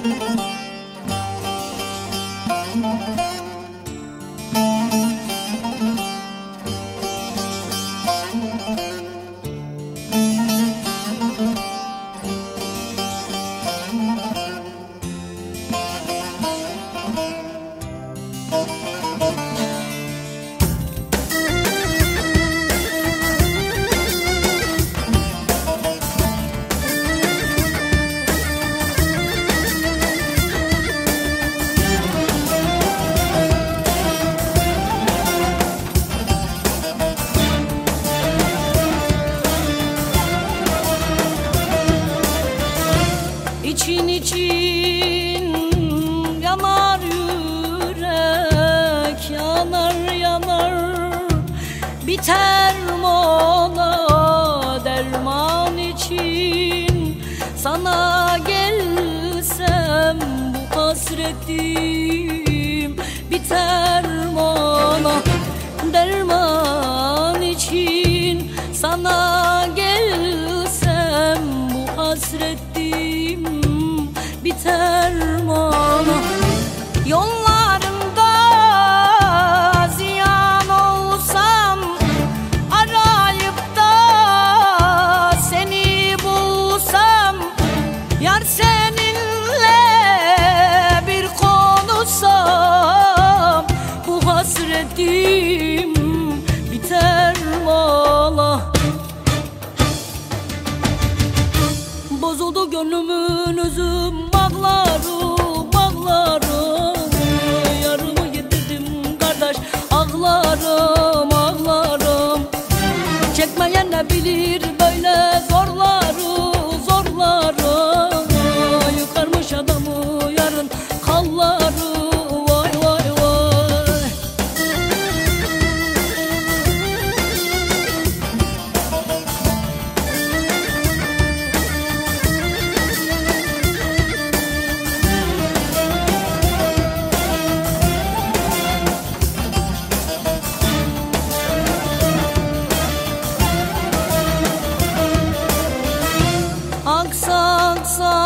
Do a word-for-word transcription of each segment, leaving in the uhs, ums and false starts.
İçin için yanar yürek, yanar yanar biter mola. Derman için sana gelsem bu hasretim biter mola. Derman için sana gelsem bu hasretim biter mola. Yollarında ziyan olsam, arayıp da seni bulsam, yar seninle bir konuşsam, bu hasretim biter mola. Bozuldu gönlümün özüm, ağlarım ağlarım. Yarımı yitirdim kardeş, ağlarım ağlarım. Çekmeyen ne bilir böyle zorları zorları. Yıkarmış adamı yarın kalları. Vay vay vay. Aksa aksa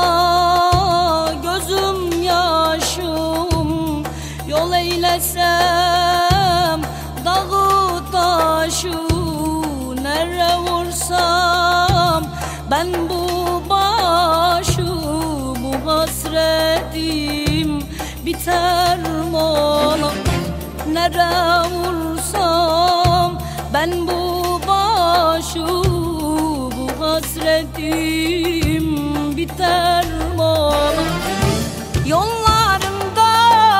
gözüm yaşım, yol eylesem dağı taşı. Nere vursam ben bu başı, bu hasretim biter mola. Nere vursam ben bu başı, bu hasretim biter mola. Yollarında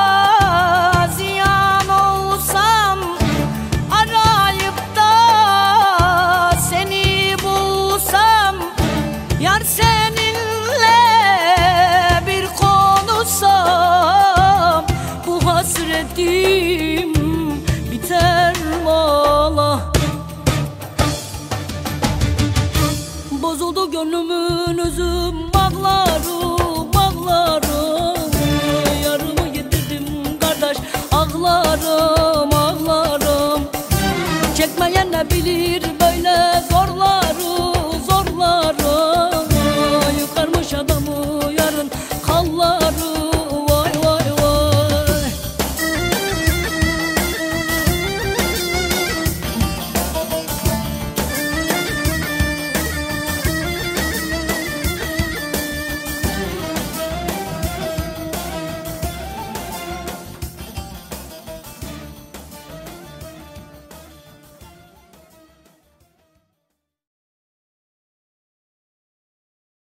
ziyan olsam, arayıp da seni bulsam, yar seninle bir konuşsam, bu hasretim biter mola. Bozuldu gönlümün özüm, ağlarım ağlarım. Yarımı yitirdim kardeş, ağlarım ağlarım. Çekmeyen ne bilir